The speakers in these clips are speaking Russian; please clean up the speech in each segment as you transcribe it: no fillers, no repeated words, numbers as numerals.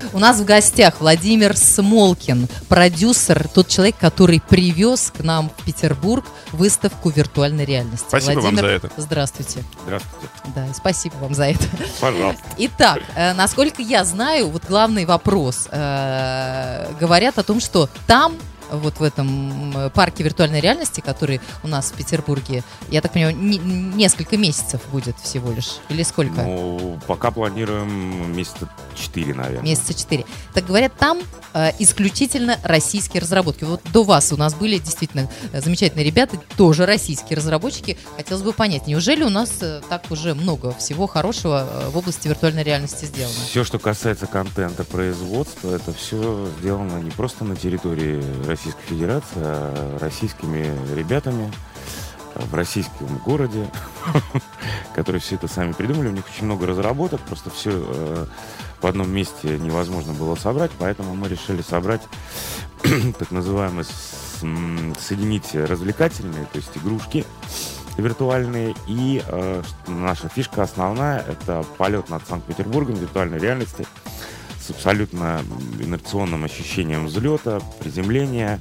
У нас в гостях Владимир Смолкин, продюсер, тот человек, который привез к нам в Петербург выставку виртуальной реальности. Спасибо Владимир, вам за это. Здравствуйте. Здравствуйте. Да, и спасибо вам за это. Пожалуйста. Итак, насколько я знаю, вот главный вопрос. Говорят о том, что там, вот в этом парке виртуальной реальности, который у нас в Петербурге, я так понимаю, несколько месяцев будет всего лишь? Или сколько? Ну, пока планируем месяца 4, наверное. Месяца 4. Так говорят, там исключительно российские разработки. Вот до вас у нас были действительно замечательные ребята, тоже российские разработчики. Хотелось бы понять, неужели у нас так уже много всего хорошего в области виртуальной реальности сделано? Все, что касается контента производства, это все сделано не просто на территории Российской Федерации, а российскими ребятами в российском городе, которые все это сами придумали. У них очень много разработок, просто все в одном месте невозможно было собрать, поэтому мы решили собрать так называемые, соединить развлекательные, то есть игрушки виртуальные, и наша фишка основная — это полет над Санкт-Петербургом в виртуальной реальности с абсолютно инерционным ощущением взлета, приземления,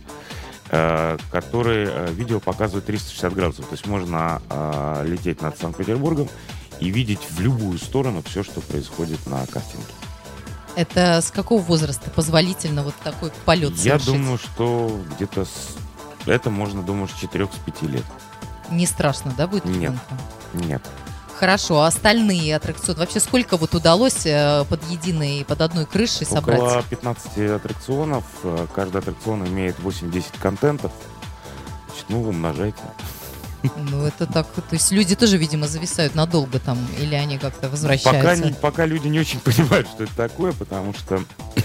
который видео показывает 360 градусов. То есть можно лететь над Санкт-Петербургом и видеть в любую сторону все, что происходит на картинке. Это с какого возраста позволительно вот такой полет совершить? Я думаю, что где-то это можно, думаю, с 4-5 лет. Не страшно, да, будет ребенку? Нет. Хорошо, а остальные аттракционы? Вообще сколько вот удалось под одной крышей собрать? Около 15 аттракционов. Каждый аттракцион имеет 8-10 контентов. Значит, умножайте. Ну, это так, то есть люди тоже, видимо, зависают надолго там, или они как-то возвращаются? Пока люди не очень понимают, что это такое, потому что,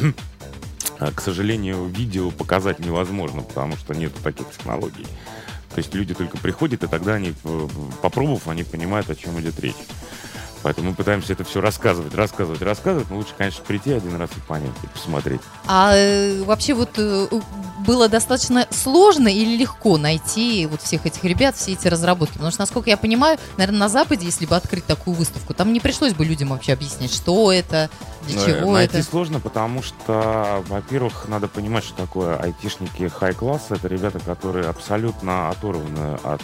к сожалению, видео показать невозможно, потому что нету таких технологий. То есть люди только приходят, и тогда они, попробовав, они понимают, о чем идет речь. Поэтому мы пытаемся это все рассказывать. Но лучше, конечно, прийти один раз и понять, и посмотреть. А вообще вот было достаточно сложно или легко найти вот всех этих ребят, все эти разработки? Потому что, насколько я понимаю, наверное, на Западе, если бы открыть такую выставку, там не пришлось бы людям вообще объяснять, что это, для чего найти это. сложно, потому что, во-первых, надо понимать, что такое айтишники хай-класса. Это ребята, которые абсолютно оторваны от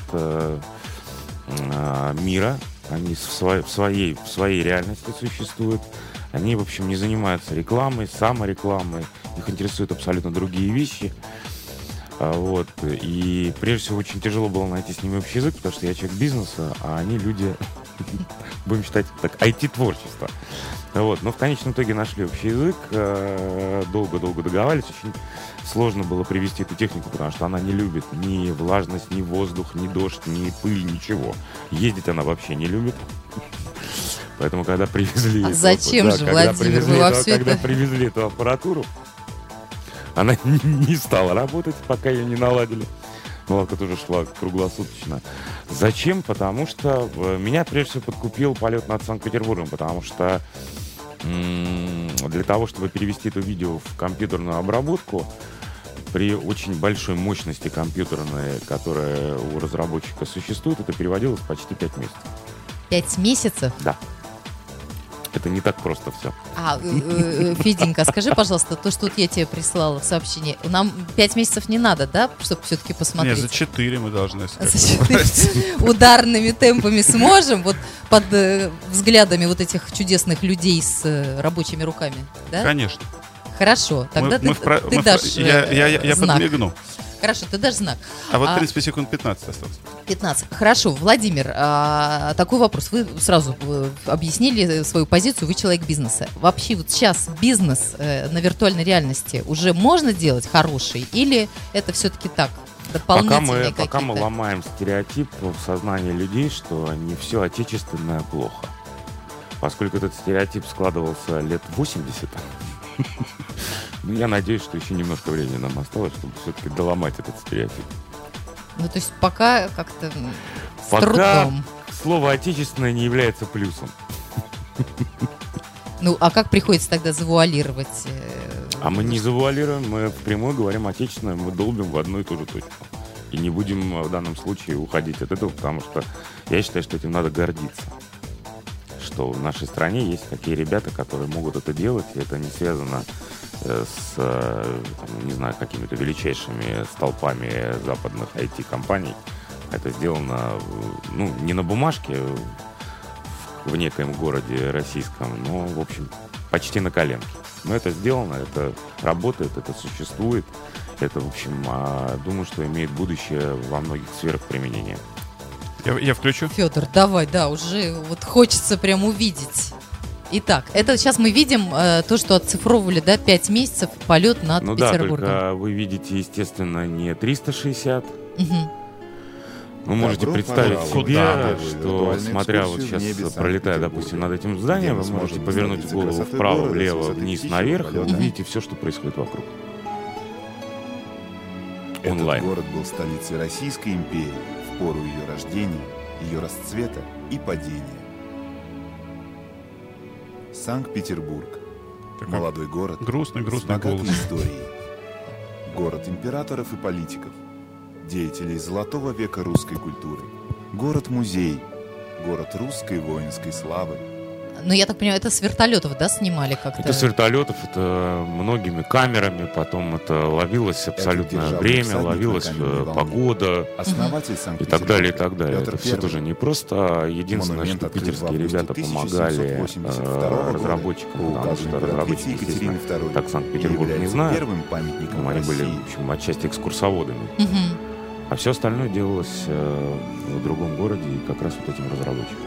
мира. Они в своей реальности существуют. Они, в общем, не занимаются рекламой, саморекламой. Их интересуют абсолютно другие вещи. Вот. И прежде всего очень тяжело было найти с ними общий язык, потому что я человек бизнеса, а они люди, будем считать так, IT-творчество. Вот. Но в конечном итоге нашли общий язык, долго-долго договаривались. Очень сложно было привести эту технику, потому что она не любит ни влажность, ни воздух, ни дождь, ни пыль, ничего. Ездить она вообще не любит. Поэтому, когда привезли... А зачем же, Владимир, вы во все это... Когда привезли эту аппаратуру, она не стала работать, пока ее не наладили. Наладка тоже шла круглосуточно. Зачем? Потому что меня прежде всего подкупил полет над Санкт-Петербургом, потому что для того, чтобы перевести это видео в компьютерную обработку, при очень большой мощности компьютерной, которая у разработчика существует, это переводилось почти 5 месяцев. 5 месяцев? Да. Это не так просто все. Феденька, скажи, пожалуйста, то, что я тебе прислала в сообщении, нам 5 месяцев не надо, да, чтобы все-таки посмотреть? Нет, за 4 мы должны. За 4 ударными темпами сможем, вот под взглядами вот этих чудесных людей с рабочими руками, да? Конечно. Хорошо, тогда ты дашь я знак. подмигну. Хорошо, ты дашь знак. А вот 30 секунд 15 осталось. 15. Хорошо, Владимир, такой вопрос. Вы сразу объяснили свою позицию, вы человек бизнеса. Вообще вот сейчас бизнес на виртуальной реальности уже можно делать хороший или это все-таки так? Пока мы ломаем стереотип в сознании людей, что не все отечественное плохо. Поскольку этот стереотип складывался лет 80, ну, я надеюсь, что еще немножко времени нам осталось, чтобы все-таки доломать этот стереотип. Ну, то есть пока как-то с трудом. Слово «отечественное» не является плюсом. Ну, а как приходится тогда завуалировать? А мы не завуалируем, мы впрямую говорим «отечественное», мы долбим в одну и ту же точку. И не будем в данном случае уходить от этого, потому что я считаю, что этим надо гордиться. Что что в нашей стране есть такие ребята, которые могут это делать, и это не связано с, там, не знаю, какими-то величайшими столпами западных IT-компаний. Это сделано, ну, не на бумажке в некоем городе российском, но, в общем, почти на коленке. Но это сделано, это работает, это существует. Это, в общем, думаю, что имеет будущее во многих сферах применения. Я включу. Федор, давай, да, уже вот хочется прям увидеть. Итак, это сейчас мы видим то, что оцифровывали, да, 5 месяцев полет над Петербургом. Да, только вы видите, естественно, не 360. Угу. Вы можете представить себе, что, смотря вот сейчас, пролетая, допустим, над этим зданием, вы можете повернуть голову вправо, влево, вниз, наверх, и увидите все, что происходит вокруг. Онлайн. Этот город был столицей Российской империи в пору ее рождения, ее расцвета и падения. Санкт-Петербург. Такой Молодой город грустный с богатой голос. историей. Город императоров и политиков, деятелей золотого века русской культуры. Город-музей, город русской воинской славы. Ну, я так понимаю, это с вертолетов, да, снимали как-то? Это с вертолетов, это многими камерами, потом это ловилось абсолютное время, ловилась погода и так далее, и так далее. Это все тоже не просто. Единственное, что питерские ребята помогали разработчикам, потому что разработчики, естественно, так Санкт-Петербург не знают. Они были, в общем, отчасти экскурсоводами. А все остальное делалось в другом городе и как раз вот этим разработчикам.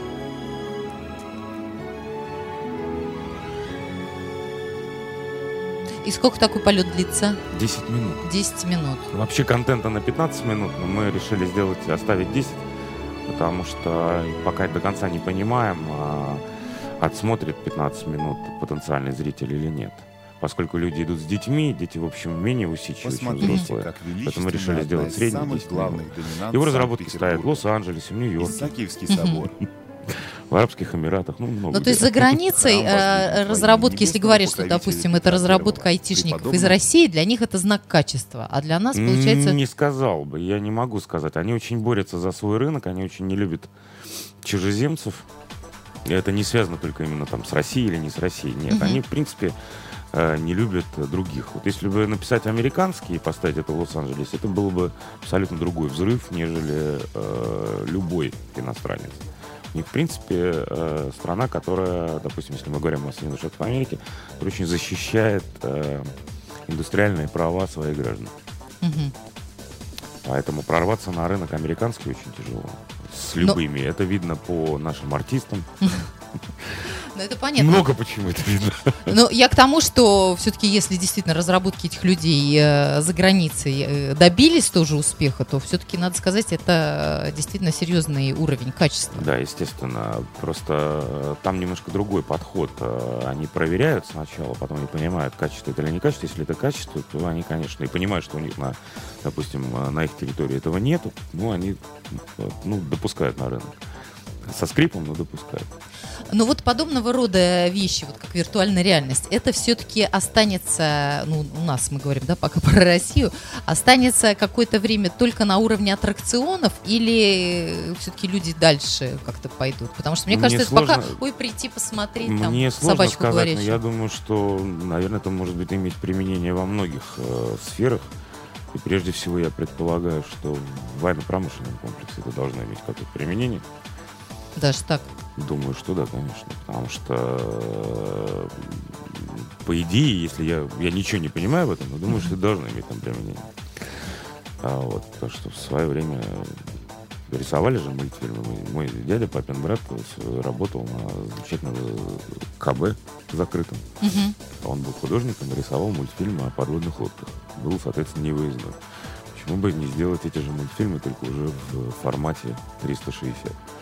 И сколько такой полет длится? 10 минут. 10 минут. Вообще контента на 15 минут, но мы решили оставить 10, потому что пока до конца не понимаем, отсмотрит 15 минут потенциальный зритель или нет. Поскольку люди идут с детьми, дети, в общем, менее усидчивые, чем взрослые. Поэтому мы решили сделать средний 10 минут. Его разработки стоят в Лос-Анджелесе, в Нью-Йорке, Исаакиевский собор. в Арабских Эмиратах, ну, много. Ну, то есть за границей разработки, если говорить, что, допустим, это разработка айтишников из России, для них это знак качества, а для нас, получается... Не сказал бы, я не могу сказать. Они очень борются за свой рынок, они очень не любят чужеземцев. И это не связано только именно там с Россией или не с Россией. Нет, они, в принципе, не любят других. Вот если бы написать американский и поставить это в Лос-Анджелесе, это был бы абсолютно другой взрыв, нежели любой иностранец. У них, в принципе, страна, которая, допустим, если мы говорим о Соединенных Штатах Америки, которая очень защищает индустриальные права своих граждан. Поэтому прорваться на рынок американский очень тяжело. С любыми. Это видно по нашим артистам. Ну, это понятно. Много почему это видно. Но я к тому, что все-таки, если действительно разработки этих людей за границей добились тоже успеха, то все-таки, надо сказать, это действительно серьезный уровень качества. Да, естественно. Просто там немножко другой подход. Они проверяют сначала, потом они понимают, качество это или не качество. Если это качество, то они, конечно, и понимают, что у них, допустим, на их территории этого нету, но они допускают на рынок. Со скрипом, но допускают. Но вот подобного рода вещи, вот как виртуальная реальность, это все-таки останется, ну, у нас мы говорим, да, пока про Россию, останется какое-то время только на уровне аттракционов или все-таки люди дальше как-то пойдут? Потому что мне кажется, это пока, прийти посмотреть, там, мне собачку сказать, говорящую. Но я думаю, что, наверное, это может быть иметь применение во многих сферах. И прежде всего я предполагаю, что в военно-промышленном комплексе это должно иметь какое-то применение. Даже так? Думаю, что да, конечно. Потому что, по идее, если я ничего не понимаю в этом, но думаю, что это должно иметь там применение. Потому что в свое время рисовали же мультфильмы. Мой дядя, папин брат, работал на замечательном КБ закрытом. Он был художником и рисовал мультфильмы о подводных лодках. Был, соответственно, невыездной. Почему бы не сделать эти же мультфильмы, только уже в формате 360?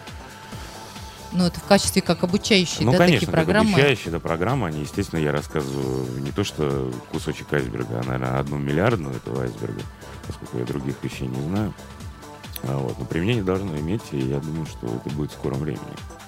Ну, это в качестве как обучающие, ну, да, конечно, такие программы? Ну, конечно, обучающие, да, программы. Они, естественно, я рассказываю не то, что кусочек айсберга, а, наверное, 1 миллиардную этого айсберга, поскольку я других вещей не знаю. Но применение должно иметь, и я думаю, что это будет в скором времени.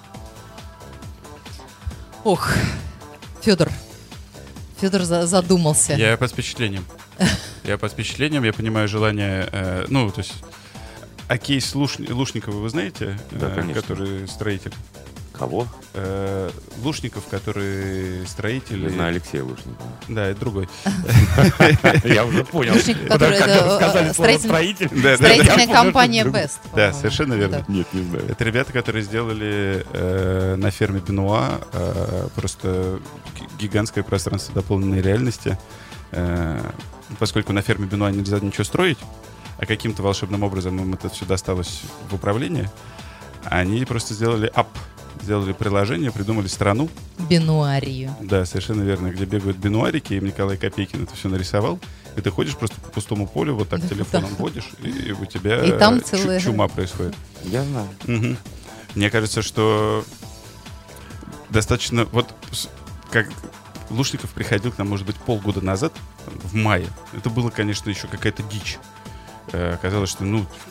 Ох, Федор задумался. Я под впечатлением. Я понимаю желание, то есть... А кейс Лушникова вы знаете? Да, конечно. Который строитель? Кого? Лушников, который строитель. Не знаю, Алексея Лушникова. Да, это другой. Я уже понял. Лушников, который строитель. строительная компания Best. Да, совершенно верно. Нет, не знаю. Это ребята, которые сделали на ферме Бенуа просто гигантское пространство дополненной реальности. Поскольку на ферме Бенуа нельзя ничего строить, а каким-то волшебным образом им это все досталось в управление, они просто сделали сделали приложение, придумали страну. Бенуарию. Да, совершенно верно, где бегают бенуарики, и Николай Копейкин это все нарисовал. И ты ходишь просто по пустому полю, вот так телефоном водишь, и у тебя и там целая... чума происходит. Я знаю. Угу. Мне кажется, что достаточно... Вот как Лушников приходил к нам, может быть, полгода назад, в мае. Это было, конечно, еще какая-то дичь. Казалось, что,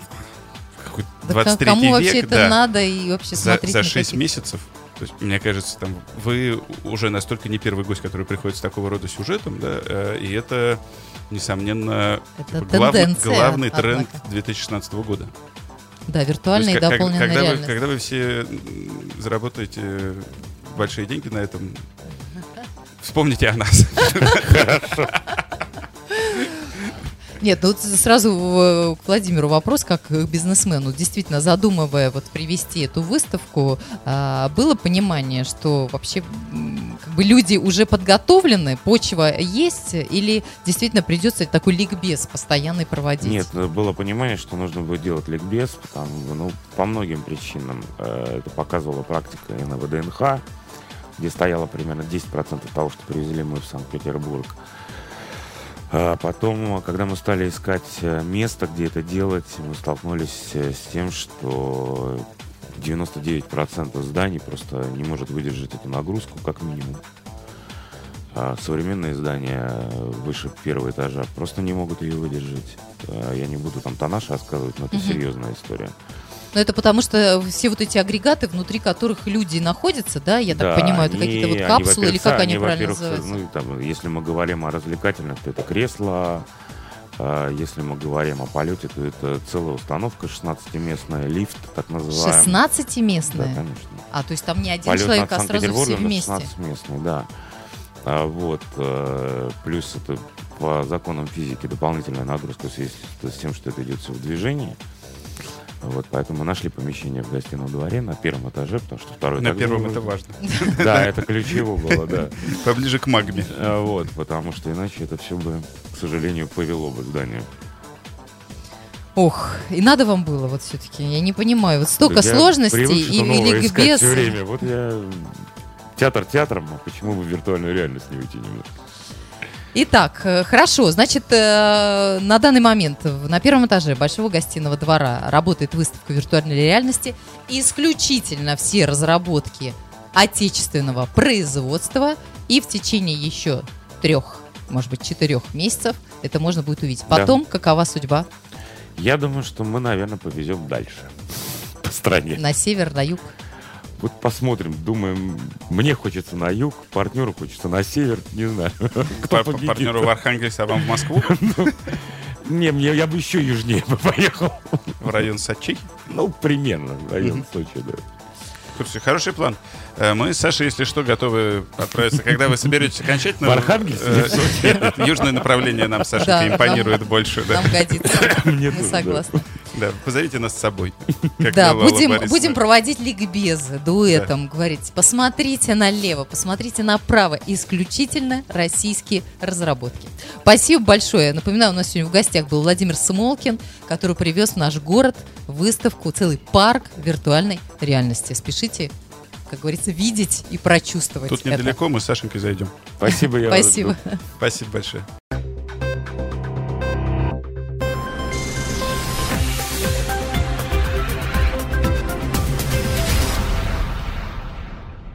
23 кому век, вообще это надо и вообще смотреть за 6 месяцев. То есть, мне кажется, там вы уже настолько не первый гость, который приходит с такого рода сюжетом, да, и это, несомненно, главный тренд 2016 года. Да, виртуальная и дополненная реальность. Когда вы все заработаете большие деньги на этом, вспомните о нас. Хорошо. Нет, ну вот сразу к Владимиру вопрос, как к бизнесмену. Действительно, задумывая вот привести эту выставку, было понимание, что вообще как бы люди уже подготовлены, почва есть, или действительно придется такой ликбез постоянный проводить? Нет, было понимание, что нужно будет делать ликбез, по многим причинам. Это показывала практика и на ВДНХ, где стояло примерно 10% того, что привезли мы в Санкт-Петербург. А потом, когда мы стали искать место, где это делать, мы столкнулись с тем, что 99% зданий просто не может выдержать эту нагрузку, как минимум. А современные здания выше первого этажа просто не могут ее выдержать. Я не буду там тоннаж рассказывать, но это серьезная история. Но это потому, что все вот эти агрегаты, внутри которых люди находятся, да, я так понимаю, это какие-то вот капсулы, или как они правильно называются? Если мы говорим о развлекательных, то это кресла. Если мы говорим о полете, то это целая установка, 16-местная, лифт, так называемый. 16-местная? Да, конечно. То есть там не один полет человек, над а сразу все вместе? 16-местный, да. Плюс это по законам физики дополнительная нагрузка в связи с тем, что это идет все в движении. Поэтому мы нашли помещение в гостином дворе на первом этаже, потому что второй этаж... На первом это важно. Да, это ключево было, да. Поближе к магме. Потому что иначе это все бы, к сожалению, повело бы здание. Ох, и надо вам было вот все-таки, я не понимаю, вот столько сложностей и ликбез. Все время. Вот я театр театром, а почему бы в виртуальную реальность не уйти немного? Итак, хорошо, значит, на данный момент на первом этаже Большого гостиного двора работает выставка виртуальной реальности. Исключительно все разработки отечественного производства. И в течение еще 3, может быть, 4 месяцев это можно будет увидеть. Потом, какова судьба? Я думаю, что мы, наверное, повезем дальше по стране. На север, на юг? Вот посмотрим, думаем, мне хочется на юг, партнеру хочется на север, не знаю. Партнеру в Архангельск, а вам в Москву? Я бы еще южнее поехал. В район Сочи? Примерно, в район Сочи, да. Слушайте, хороший план. Мы с Сашей, если что, готовы отправиться. Когда вы соберетесь окончательно... В Архангельск? Южное направление нам, Саша, импонирует больше. Нам годится. Мы согласны. Да, позовите нас с собой. Да, будем проводить ликбезы, дуэтом, говорить, посмотрите налево, посмотрите направо. Исключительно российские разработки. Спасибо большое. Напоминаю, у нас сегодня в гостях был Владимир Смолкин, который привез в наш город выставку, целый парк виртуальной реальности. Спешите, как говорится, видеть и прочувствовать. Тут недалеко, мы с Сашенькой зайдем. Спасибо. Спасибо. Спасибо большое.